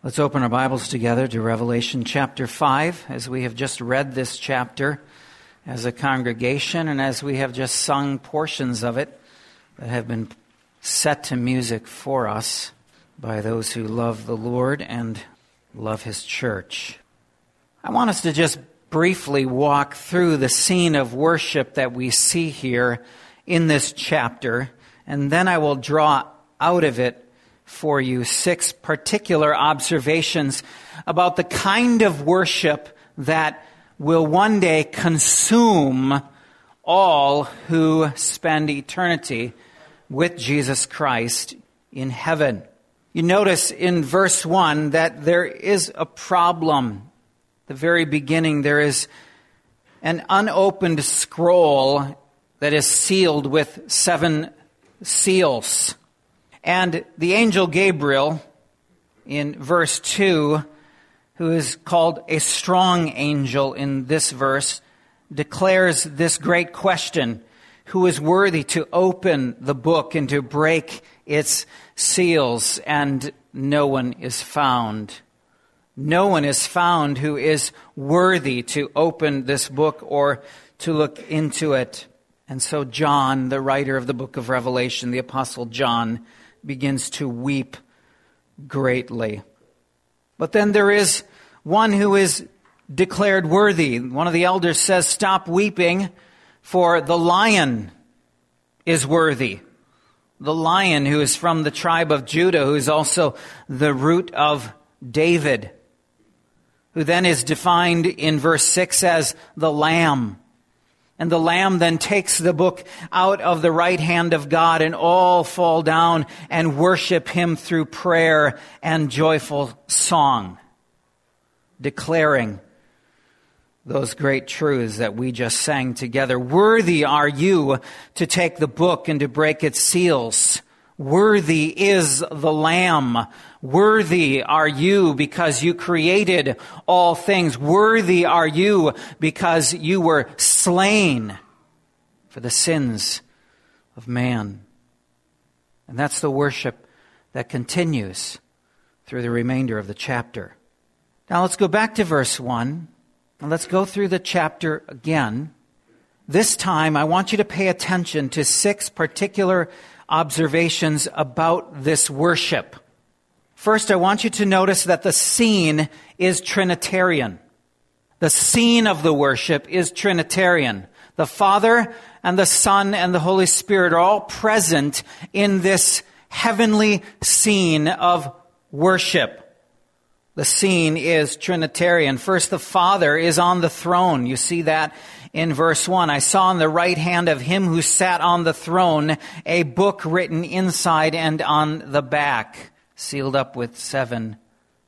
Let's open our Bibles together to Revelation chapter 5, as we have just read this chapter as a congregation, and as we have just sung portions of it that have been set to music for us by those who love the Lord and love His church. I want us to just briefly walk through the scene of worship that we see here in this chapter, and then I will draw out of it for you 6 particular observations about the kind of worship that will one day consume all who spend eternity with Jesus Christ in heaven. You notice in verse 1 that there is a problem. At the very beginning, there is an unopened scroll that is sealed with 7 seals. And the angel Gabriel, in verse 2, who is called a strong angel in this verse, declares this great question: who is worthy to open the book and to break its seals? And no one is found. No one is found who is worthy to open this book or to look into it. And so John, the writer of the book of Revelation, the Apostle John, begins to weep greatly. But then there is one who is declared worthy. One of the elders says, "Stop weeping, for the Lion is worthy." The Lion, who is from the tribe of Judah, who is also the root of David, who then is defined in verse 6 as the Lamb. And the Lamb then takes the book out of the right hand of God, and all fall down and worship Him through prayer and joyful song, declaring those great truths that we just sang together. Worthy are you to take the book and to break its seals. Worthy is the Lamb. Worthy are you because you created all things. Worthy are you because you were slain for the sins of man. And that's the worship that continues through the remainder of the chapter. Now let's go back to verse 1, and let's go through the chapter again. This time I want you to pay attention to 6 particular observations about this worship. First, I want you to notice that the scene is Trinitarian. The scene of the worship is Trinitarian. The Father and the Son and the Holy Spirit are all present in this heavenly scene of worship. The scene is Trinitarian. First, the Father is on the throne. You see that in verse 1. I saw in the right hand of Him who sat on the throne a book written inside and on the back, sealed up with 7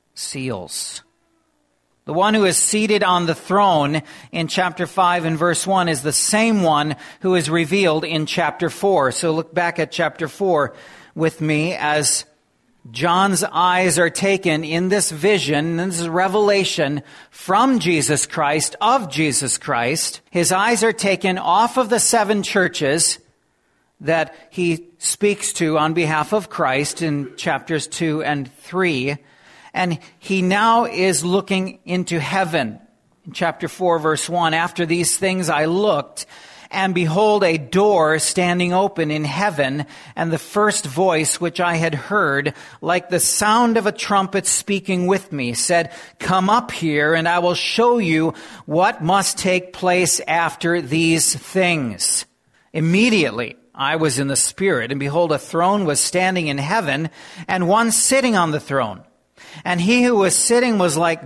seals. The one who is seated on the throne in chapter 5 and verse 1 is the same one who is revealed in chapter 4. So look back at chapter 4 with me as John's eyes are taken in this vision, this revelation from Jesus Christ, of Jesus Christ. His eyes are taken off of the 7 churches that he speaks to on behalf of Christ in chapters 2 and 3. And he now is looking into heaven. In chapter 4, verse 1, after these things I looked, and behold, a door standing open in heaven, and the first voice which I had heard, like the sound of a trumpet speaking with me, said, "Come up here, and I will show you what must take place after these things." Immediately I was in the Spirit, and behold, a throne was standing in heaven, and one sitting on the throne. And he who was sitting was like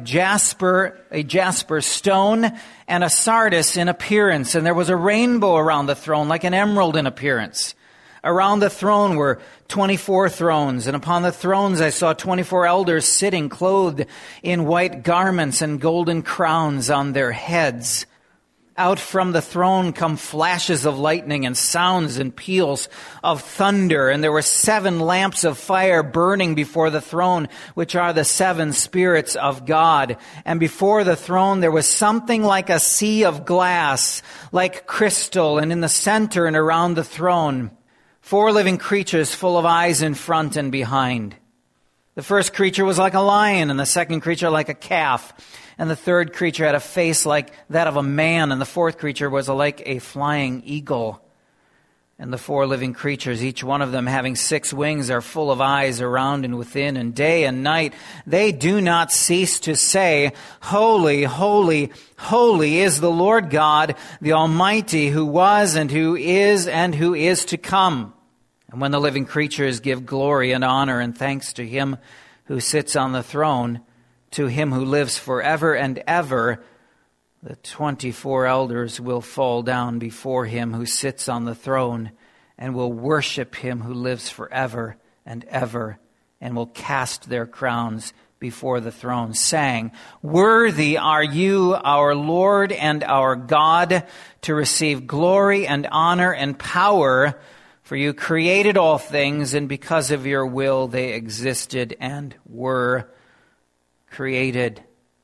a jasper stone and a sardis in appearance. And there was a rainbow around the throne like an emerald in appearance. Around the throne were 24 thrones. And upon the thrones I saw 24 elders sitting, clothed in white garments and golden crowns on their heads. Out from the throne come flashes of lightning and sounds and peals of thunder. And there were 7 lamps of fire burning before the throne, which are the 7 spirits of God. And before the throne there was something like a sea of glass, like crystal, and in the center and around the throne 4 living creatures full of eyes in front and behind. The first creature was like a lion, and the second creature like a calf. And the third creature had a face like that of a man, and the fourth creature was like a flying eagle. And the four living creatures, each one of them having 6 wings, are full of eyes around and within, and day and night they do not cease to say, Holy, holy, holy is the Lord God, the Almighty, who was and who is to come. And when the living creatures give glory and honor and thanks to him who sits on the throne, to him who lives forever and ever, the 24 elders will fall down before him who sits on the throne and will worship him who lives forever and ever, and will cast their crowns before the throne, saying, Worthy are you, our Lord and our God, to receive glory and honor and power, for you created all things, and because of your will they existed and were created.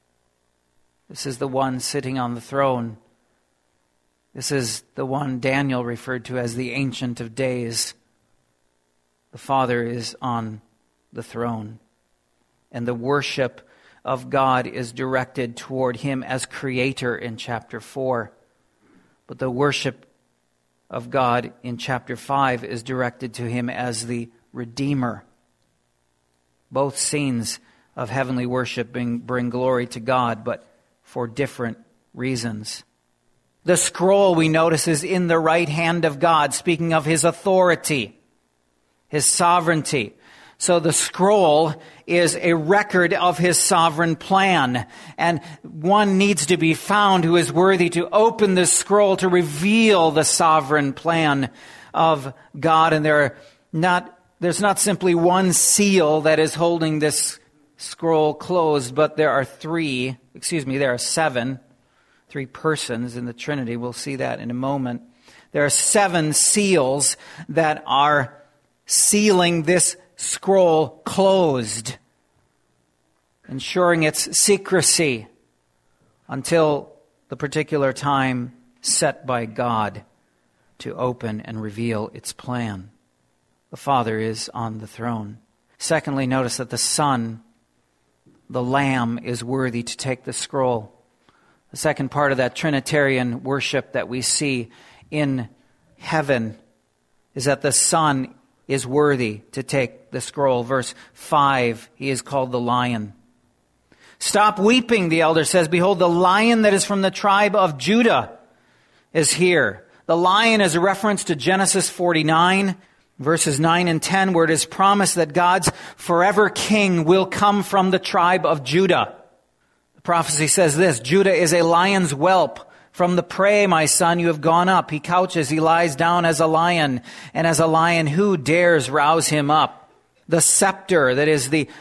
This is the one sitting on the throne. This is the one Daniel referred to as the Ancient of Days. The Father is on the throne, and the worship of God is directed toward him as Creator in chapter 4. But the worship of God in chapter 5 is directed to him as the Redeemer. Both scenes of heavenly worship bring glory to God, but for different reasons. The scroll, we notice, is in the right hand of God, speaking of his authority, his sovereignty. So the scroll is a record of his sovereign plan. And one needs to be found who is worthy to open this scroll to reveal the sovereign plan of God. And there's not simply one seal that is holding this scroll closed, but there are 7, 3 persons in the Trinity. We'll see that in a moment. There are 7 seals that are sealing this scroll closed, ensuring its secrecy until the particular time set by God to open and reveal its plan. The Father is on the throne. Secondly, notice that the Son, the Lamb, is worthy to take the scroll. The second part of that Trinitarian worship that we see in heaven is that the Son is worthy to take the scroll. Verse 5, he is called the Lion. Stop weeping, the elder says. Behold, the Lion that is from the tribe of Judah is here. The Lion is a reference to Genesis 49, verses 9 and 10, where it is promised that God's forever king will come from the tribe of Judah. The prophecy says this, Judah is a lion's whelp. From the prey, my son, you have gone up. He couches, he lies down as a lion. And as a lion, who dares rouse him up? The scepter, that is the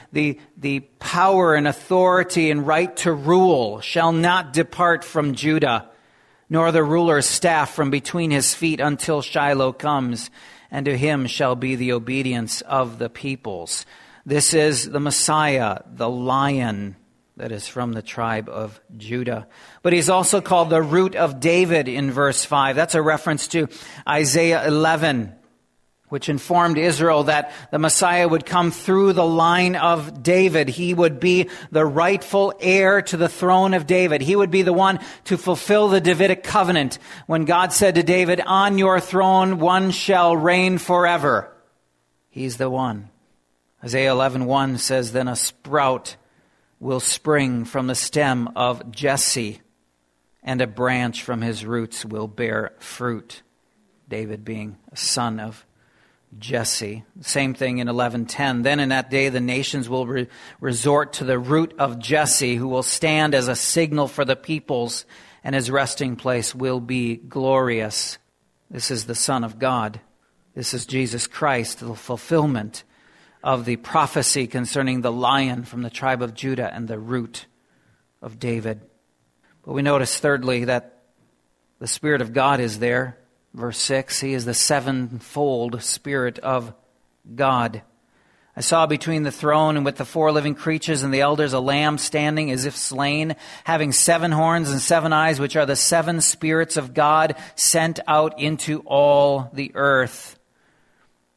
power and authority and right to rule, shall not depart from Judah, nor the ruler's staff from between his feet until Shiloh comes, and to him shall be the obedience of the peoples. This is the Messiah, the Lion, that is from the tribe of Judah. But he's also called the root of David in verse 5. That's a reference to Isaiah 11, which informed Israel that the Messiah would come through the line of David. He would be the rightful heir to the throne of David. He would be the one to fulfill the Davidic covenant when God said to David, on your throne one shall reign forever. He's the one. Isaiah 11:1 says, then a sprout will spring from the stem of Jesse, and a branch from his roots will bear fruit. David being a son of Jesse. Same thing in 11:10. Then in that day the nations will resort to the root of Jesse, who will stand as a signal for the peoples, and his resting place will be glorious. This is the Son of God. This is Jesus Christ, the fulfillment of the prophecy concerning the Lion from the tribe of Judah and the root of David. But we notice thirdly that the Spirit of God is there. Verse 6, he is the sevenfold Spirit of God. I saw between the throne and with the 4 living creatures and the elders a lamb standing as if slain, having 7 horns and 7 eyes, which are the 7 spirits of God sent out into all the earth.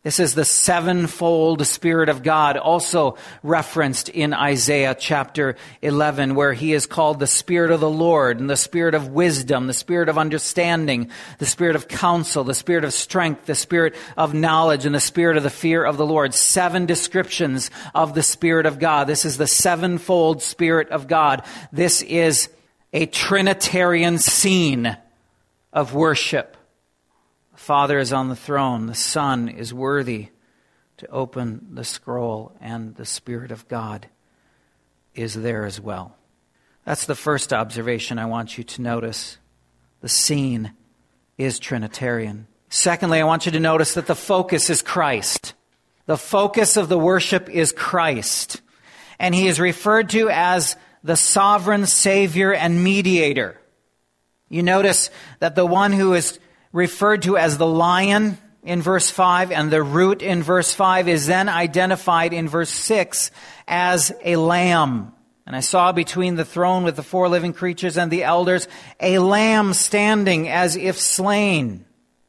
This is the sevenfold Spirit of God, also referenced in Isaiah chapter 11, where he is called the Spirit of the Lord, and the Spirit of wisdom, the Spirit of understanding, the Spirit of counsel, the Spirit of strength, the Spirit of knowledge, and the Spirit of the fear of the Lord. 7 descriptions of the Spirit of God. This is the sevenfold Spirit of God. This is a Trinitarian scene of worship. The Father is on the throne. The Son is worthy to open the scroll, and the Spirit of God is there as well. That's the first observation I want you to notice. The scene is Trinitarian. Secondly, I want you to notice that the focus is Christ. The focus of the worship is Christ. And he is referred to as the sovereign Savior and mediator. You notice that the one who is referred to as the lion in verse 5 and the root in verse 5 is then identified in verse 6 as a lamb. And I saw between the throne with the 4 living creatures and the elders a lamb standing as if slain.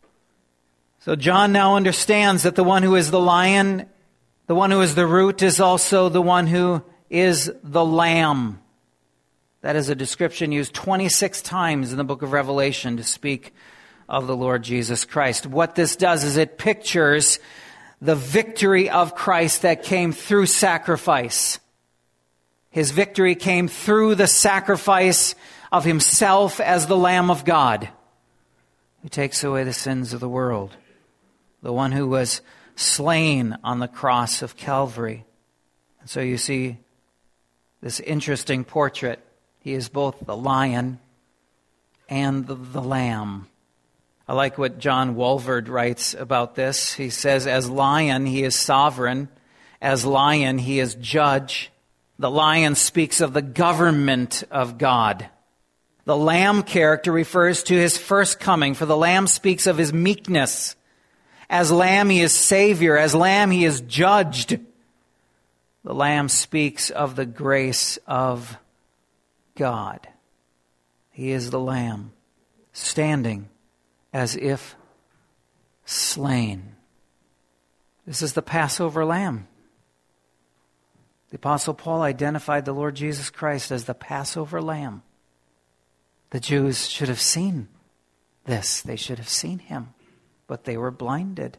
So John now understands that the one who is the lion, the one who is the root, is also the one who is the lamb. That is a description used 26 times in the book of Revelation to speak of the Lord Jesus Christ. What this does is it pictures the victory of Christ that came through sacrifice. His victory came through the sacrifice of himself as the Lamb of God, who takes away the sins of the world. The one who was slain on the cross of Calvary. And so you see this interesting portrait. He is both the lion and the lamb. I like what John Walvoord writes about this. He says, as lion, he is sovereign. As lion, he is judge. The lion speaks of the government of God. The lamb character refers to his first coming, for the lamb speaks of his meekness. As lamb, he is Savior. As lamb, he is judged. The lamb speaks of the grace of God. He is the lamb, standing as if slain. This is the Passover lamb. The Apostle Paul identified the Lord Jesus Christ as the Passover lamb. The Jews should have seen this. They should have seen him, but they were blinded.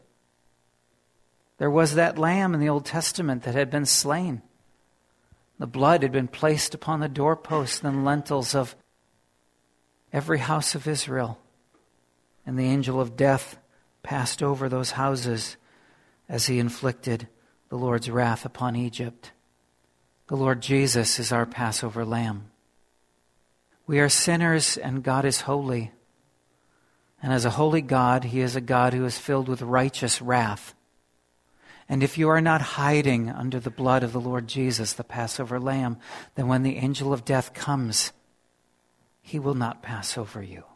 There was that lamb in the Old Testament that had been slain. The blood had been placed upon the doorposts and lintels of every house of Israel. And the angel of death passed over those houses as he inflicted the Lord's wrath upon Egypt. The Lord Jesus is our Passover lamb. We are sinners and God is holy. And as a holy God, he is a God who is filled with righteous wrath. And if you are not hiding under the blood of the Lord Jesus, the Passover lamb, then when the angel of death comes, he will not pass over you.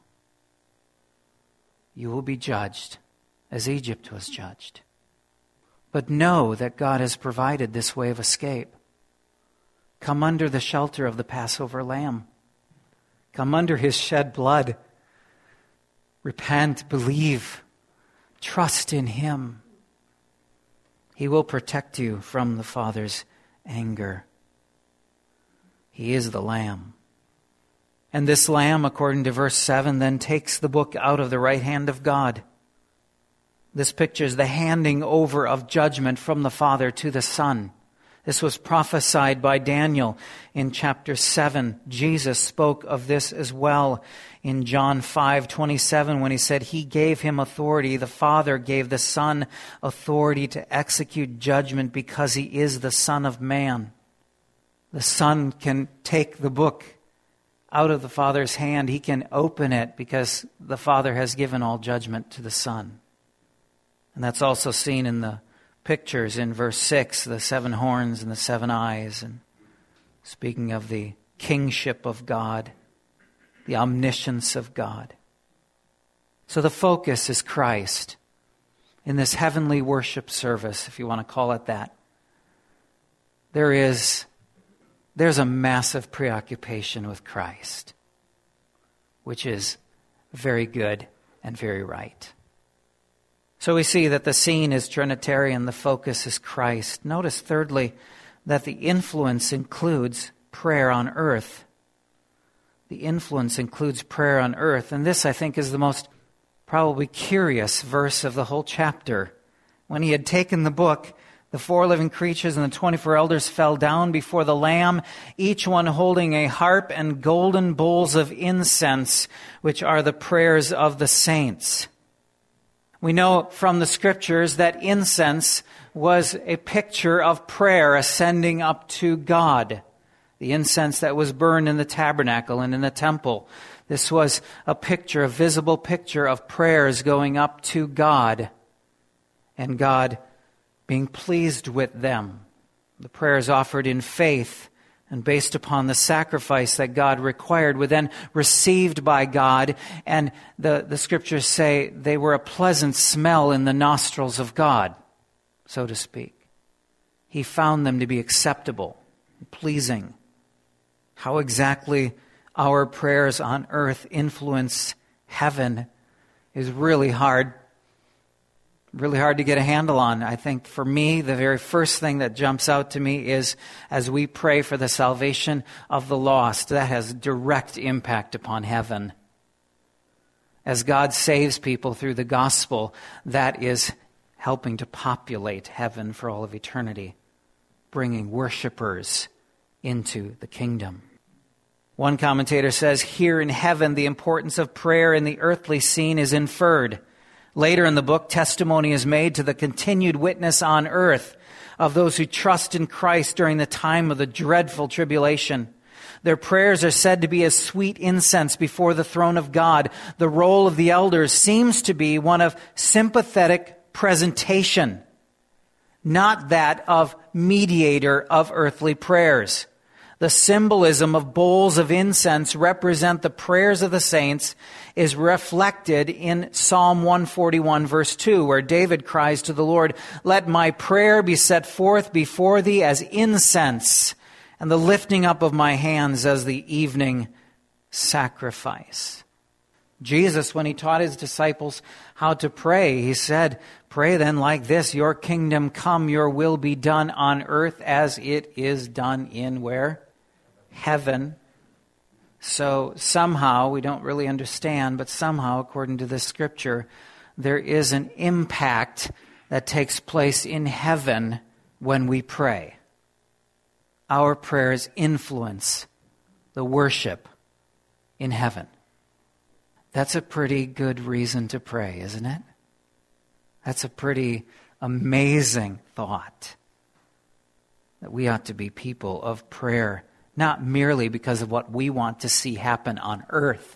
You will be judged as Egypt was judged. But know that God has provided this way of escape. Come under the shelter of the Passover lamb. Come under his shed blood. Repent, believe, trust in him. He will protect you from the Father's anger. He is the Lamb. And this Lamb, according to verse 7, then takes the book out of the right hand of God. This pictures the handing over of judgment from the Father to the Son. This was prophesied by Daniel in chapter 7. Jesus spoke of this as well in John 5:27 when he said he gave him authority. The Father gave the Son authority to execute judgment because he is the Son of Man. The Son can take the book out of the Father's hand. He can open it because the Father has given all judgment to the Son. And that's also seen in the pictures in verse 6, the 7 horns and the 7 eyes, and speaking of the kingship of God, the omniscience of God. So the focus is Christ in this heavenly worship service, if you want to call it that. There's a massive preoccupation with Christ, which is very good and very right. So we see that the scene is Trinitarian, the focus is Christ. Notice, thirdly, that the influence includes prayer on earth. The influence includes prayer on earth. And this, I think, is the most probably curious verse of the whole chapter. When he had taken the book, the 4 living creatures and the 24 elders fell down before the Lamb, each one holding a harp and golden bowls of incense, which are the prayers of the saints. We know from the Scriptures that incense was a picture of prayer ascending up to God. The incense that was burned in the tabernacle and in the temple. This was a picture, a visible picture of prayers going up to God and God being pleased with them. The prayers offered in faith and based upon the sacrifice that God required were then received by God, and the Scriptures say they were a pleasant smell in the nostrils of God, so to speak. He found them to be acceptable and pleasing. How exactly our prayers on earth influence heaven is really hard to get a handle on. I think for me, the very first thing that jumps out to me is as we pray for the salvation of the lost, that has direct impact upon heaven. As God saves people through the gospel, that is helping to populate heaven for all of eternity, bringing worshipers into the kingdom. One commentator says, here in heaven, the importance of prayer in the earthly scene is inferred. Later in the book, testimony is made to the continued witness on earth of those who trust in Christ during the time of the dreadful tribulation. Their prayers are said to be as sweet incense before the throne of God. The role of the elders seems to be one of sympathetic presentation, not that of mediator of earthly prayers. The symbolism of bowls of incense represent the prayers of the saints is reflected in Psalm 141 verse 2, where David cries to the Lord, "Let my prayer be set forth before thee as incense, and the lifting up of my hands as the evening sacrifice." Jesus, when he taught his disciples how to pray, he said, "Pray then like this, your kingdom come, your will be done on earth as it is done in" where? Heaven. So somehow, we don't really understand, but somehow, according to this scripture, there is an impact that takes place in heaven when we pray. Our prayers influence the worship in heaven. That's a pretty good reason to pray, isn't it? That's a pretty amazing thought. That we ought to be people of prayer, not merely because of what we want to see happen on earth,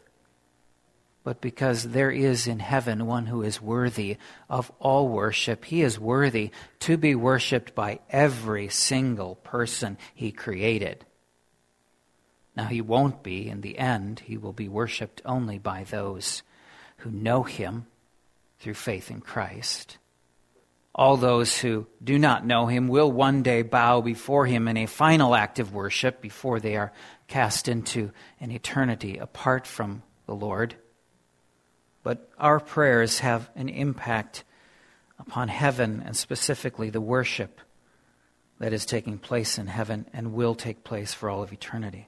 but because there is in heaven one who is worthy of all worship. He is worthy to be worshipped by every single person he created. Now, he won't be in the end. He will be worshipped only by those who know him through faith in Christ. All those who do not know him will one day bow before him in a final act of worship before they are cast into an eternity apart from the Lord. But our prayers have an impact upon heaven, and specifically the worship that is taking place in heaven and will take place for all of eternity.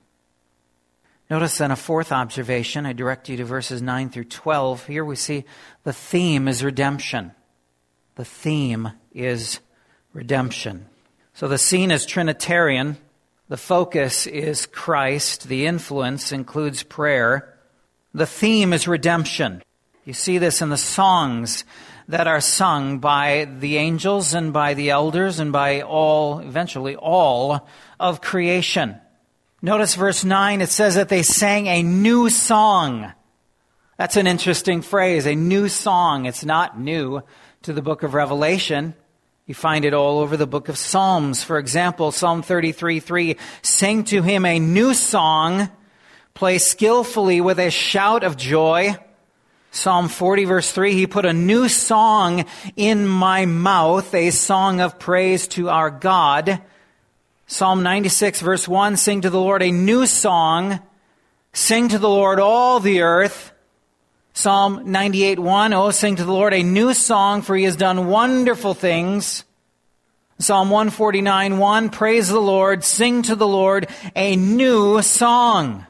Notice then a fourth observation. I direct you to verses 9 through 12. Here we see the theme is redemption. The theme is redemption. So the scene is Trinitarian. The focus is Christ. The influence includes prayer. The theme is redemption. You see this in the songs that are sung by the angels and by the elders and by eventually all of creation. Notice verse 9, it says that they sang a new song. That's an interesting phrase, a new song. It's not new to the book of Revelation. You find it all over the book of Psalms. For example, Psalm 33:3, "Sing to him a new song, play skillfully with a shout of joy." Psalm 40 verse 3, "He put a new song in my mouth, a song of praise to our God." Psalm 96 verse 1, "Sing to the Lord a new song, sing to the Lord all the earth." Psalm 98:1, oh, sing to the Lord a new song, for he has done wonderful things. Psalm 149:1, praise the Lord, sing to the Lord a new song.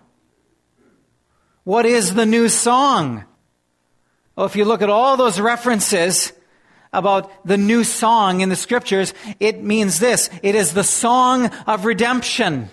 What is the new song? Well, if you look at all those references about the new song in the Scriptures, it means this. It is the song of redemption.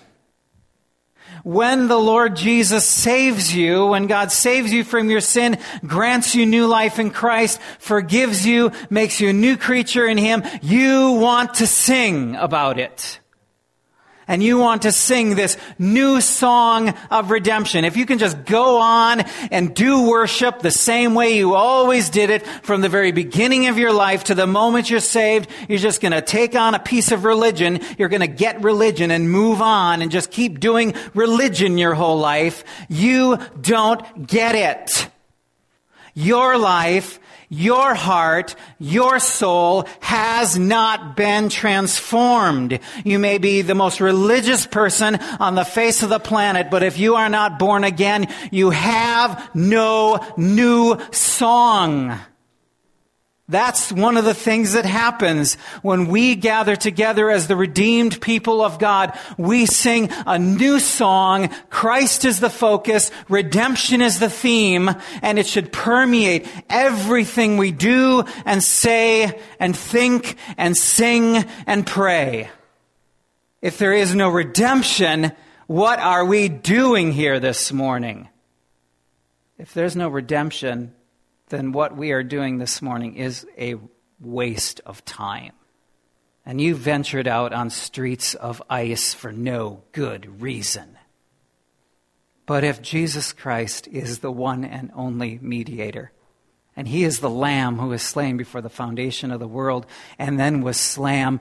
When the Lord Jesus saves you, when God saves you from your sin, grants you new life in Christ, forgives you, makes you a new creature in Him, you want to sing about it. And you want to sing this new song of redemption. If you can just go on and do worship the same way you always did it from the very beginning of your life to the moment you're saved, you're just going to take on a piece of religion. You're going to get religion and move on and just keep doing religion your whole life. You don't get it. Your life, your heart, your soul has not been transformed. You may be the most religious person on the face of the planet, but if you are not born again, you have no new song. That's one of the things that happens when we gather together as the redeemed people of God. We sing a new song. Christ is the focus. Redemption is the theme. And it should permeate everything we do and say and think and sing and pray. If there is no redemption, what are we doing here this morning? If there's no redemption, then what we are doing this morning is a waste of time. And you ventured out on streets of ice for no good reason. But if Jesus Christ is the one and only mediator, and He is the Lamb who was slain before the foundation of the world, and then was slain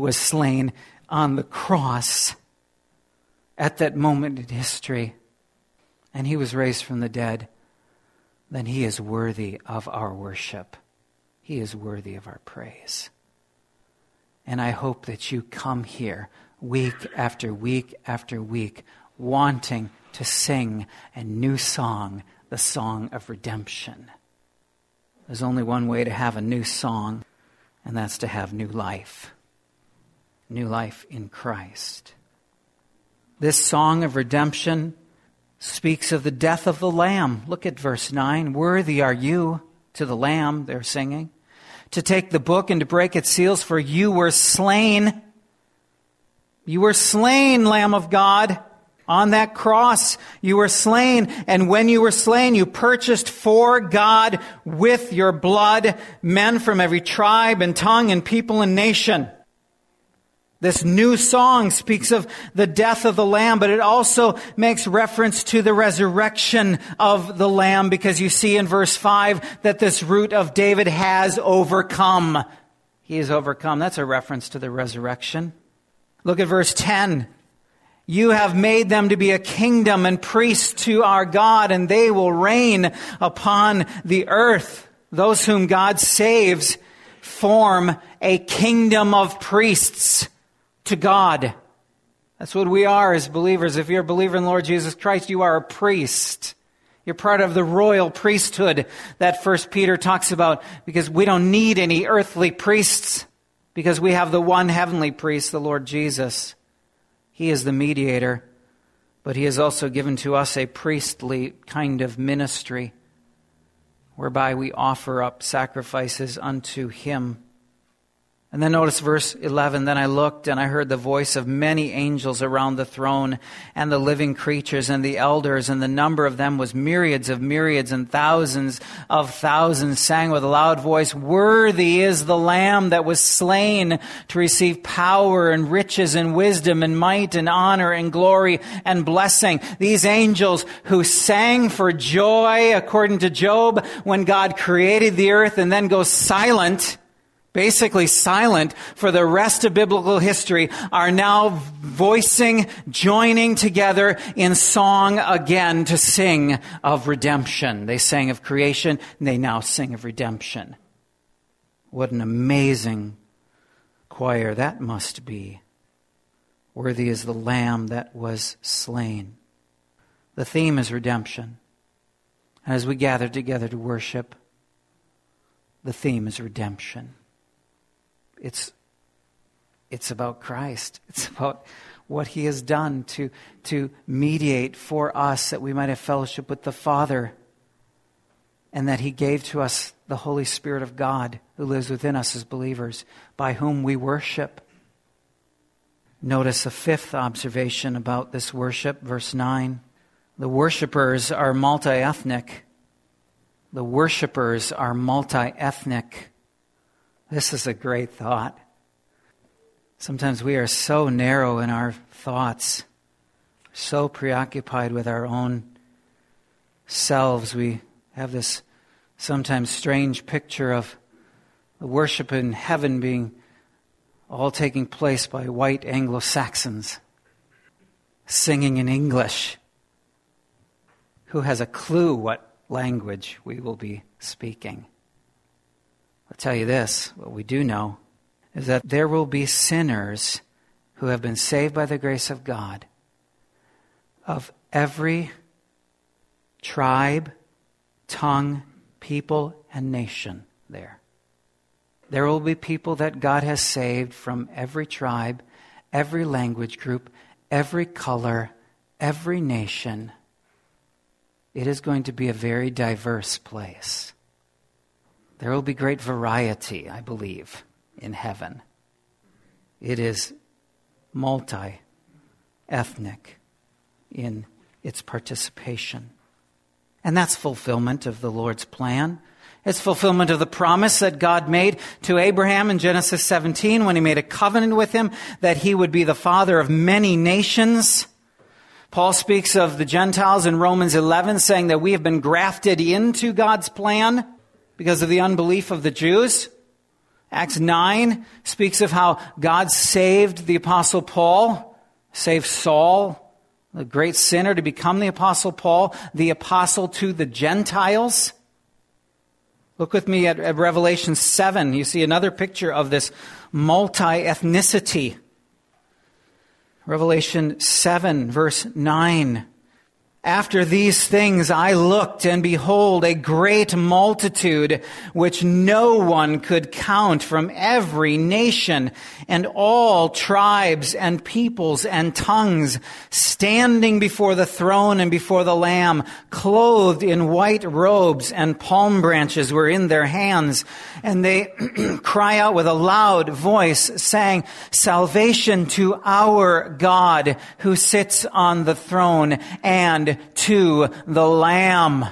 on the cross at that moment in history, and He was raised from the dead, then He is worthy of our worship. He is worthy of our praise. And I hope that you come here week after week after week wanting to sing a new song, the song of redemption. There's only one way to have a new song, and that's to have new life. New life in Christ. This song of redemption speaks of the death of the Lamb. Look at verse 9. Worthy are you, to the Lamb, they're singing, to take the book and to break its seals, for you were slain. You were slain, Lamb of God, on that cross. You were slain, and when you were slain, you purchased for God with your blood men from every tribe and tongue and people and nation. This new song speaks of the death of the Lamb, but it also makes reference to the resurrection of the Lamb, because you see in verse 5 that this root of David has overcome. He has overcome. That's a reference to the resurrection. Look at verse 10. You have made them to be a kingdom and priests to our God, and they will reign upon the earth. Those whom God saves form a kingdom of priests to God. That's what we are as believers. If you're a believer in Lord Jesus Christ, you are a priest. You're part of the royal priesthood that 1 Peter talks about, because we don't need any earthly priests, because we have the one heavenly priest, the Lord Jesus. He is the mediator, but He has also given to us a priestly kind of ministry whereby we offer up sacrifices unto Him. And then notice verse 11, then I looked and I heard the voice of many angels around the throne and the living creatures and the elders, and the number of them was myriads of myriads and thousands of thousands, sang with a loud voice, worthy is the Lamb that was slain to receive power and riches and wisdom and might and honor and glory and blessing. These angels who sang for joy, according to Job, when God created the earth, and then goes silent, basically silent for the rest of biblical history, are now voicing, joining together in song again to sing of redemption. They sang of creation, and they now sing of redemption. What an amazing choir that must be. Worthy is the Lamb that was slain. The theme is redemption. And as we gather together to worship, the theme is redemption. It's about Christ. It's about what He has done to mediate for us that we might have fellowship with the Father, and that He gave to us the Holy Spirit of God who lives within us as believers, by whom we worship. Notice a fifth observation about this worship, verse 9. The worshipers are multi-ethnic. The worshipers are multi-ethnic. This is a great thought. Sometimes we are so narrow in our thoughts, so preoccupied with our own selves. We have this sometimes strange picture of the worship in heaven being all taking place by white Anglo-Saxons, singing in English. Who has a clue what language we will be speaking? I'll tell you this, what we do know is that there will be sinners who have been saved by the grace of God of every tribe, tongue, people, and nation there. There will be people that God has saved from every tribe, every language group, every color, every nation. It is going to be a very diverse place. There will be great variety, I believe, in heaven. It is multi-ethnic in its participation. And that's fulfillment of the Lord's plan. It's fulfillment of the promise that God made to Abraham in Genesis 17 when He made a covenant with him that he would be the father of many nations. Paul speaks of the Gentiles in Romans 11, saying that we have been grafted into God's plan because of the unbelief of the Jews. Acts 9 speaks of how God saved the Apostle Paul, saved Saul, the great sinner, to become the Apostle Paul, the apostle to the Gentiles. Look with me at Revelation 7. You see another picture of this multi-ethnicity. Revelation 7, verse 9. After these things I looked, and behold, a great multitude, which no one could count, from every nation and all tribes and peoples and tongues, standing before the throne and before the Lamb, clothed in white robes, and palm branches were in their hands. And they cry out with a loud voice, saying, "Salvation to our God who sits on the throne and to the Lamb."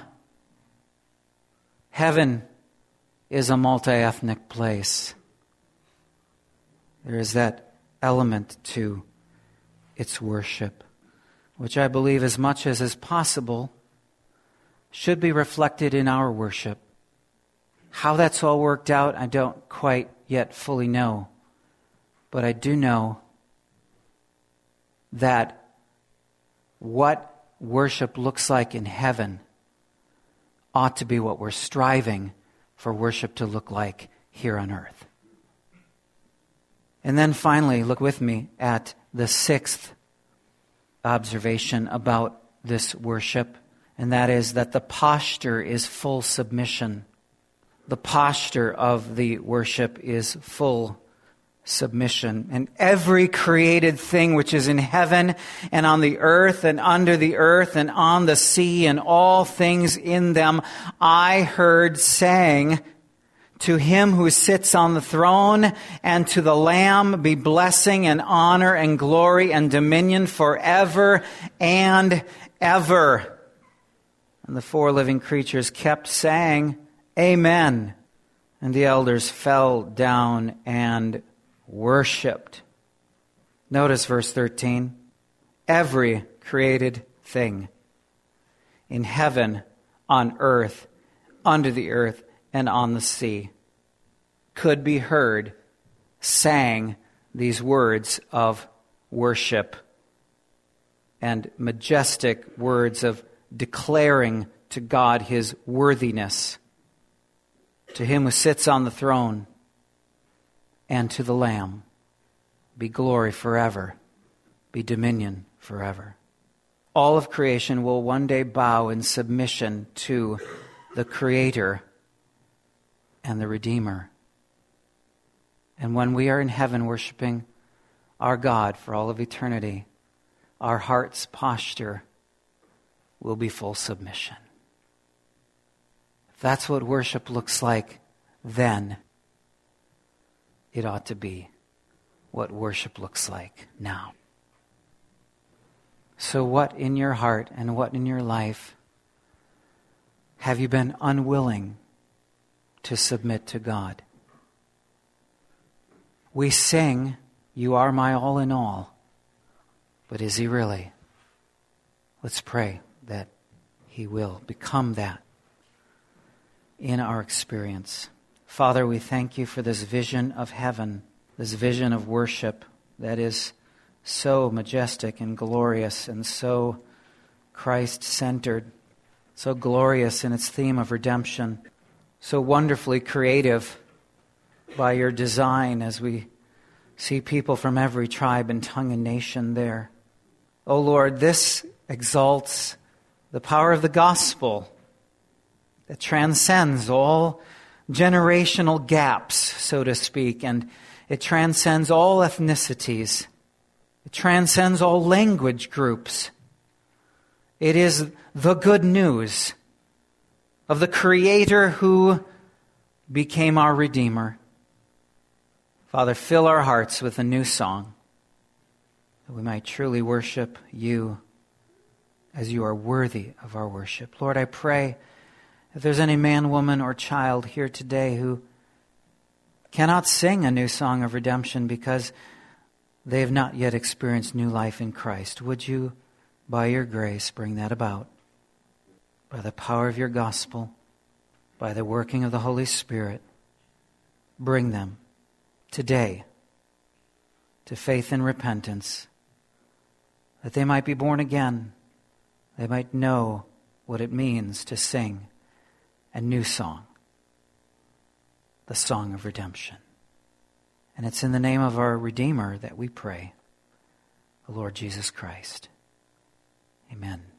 Heaven is a multi-ethnic place. There is that element to its worship, which I believe, as much as is possible, should be reflected in our worship. How that's all worked out, I don't quite yet fully know. But I do know that what worship looks like in heaven ought to be what we're striving for worship to look like here on earth. And then finally, look with me at the sixth observation about this worship, and that is that the posture is full submission. The posture of the worship is full submission. And every created thing which is in heaven and on the earth and under the earth and on the sea and all things in them, I heard saying, "To Him who sits on the throne and to the Lamb be blessing and honor and glory and dominion forever and ever." And the four living creatures kept saying, "Amen." And the elders fell down and worshipped. Notice verse 13. Every created thing in heaven, on earth, under the earth, and on the sea could be heard sang these words of worship and majestic words of declaring to God His worthiness. To Him who sits on the throne and to the Lamb be glory forever, be dominion forever. all of creation will one day bow in submission to the Creator and the Redeemer. And when we are in heaven worshiping our God for all of eternity, our heart's posture will be full submission. If that's what worship looks like, then it ought to be what worship looks like now. So what in your heart and what in your life have you been unwilling to submit to God? We sing, "You are my all in all," but is He really? Let's pray that He will become that in our experience. Father, we thank You for this vision of heaven, this vision of worship that is so majestic and glorious and so Christ-centered, so glorious in its theme of redemption, so wonderfully creative by Your design as we see people from every tribe and tongue and nation there. Oh Lord, this exalts the power of the gospel that transcends all generational gaps, so to speak, and it transcends all ethnicities. It transcends all language groups. It is the good news of the Creator who became our Redeemer. Father, fill our hearts with a new song, that we might truly worship You as You are worthy of our worship. Lord, I pray if there's any man, woman, or child here today who cannot sing a new song of redemption because they have not yet experienced new life in Christ, would You, by Your grace, bring that about? By the power of Your gospel, by the working of the Holy Spirit, bring them today to faith and repentance, that they might be born again, they might know what it means to sing a new song, the song of redemption. And it's in the name of our Redeemer that we pray, the Lord Jesus Christ. Amen.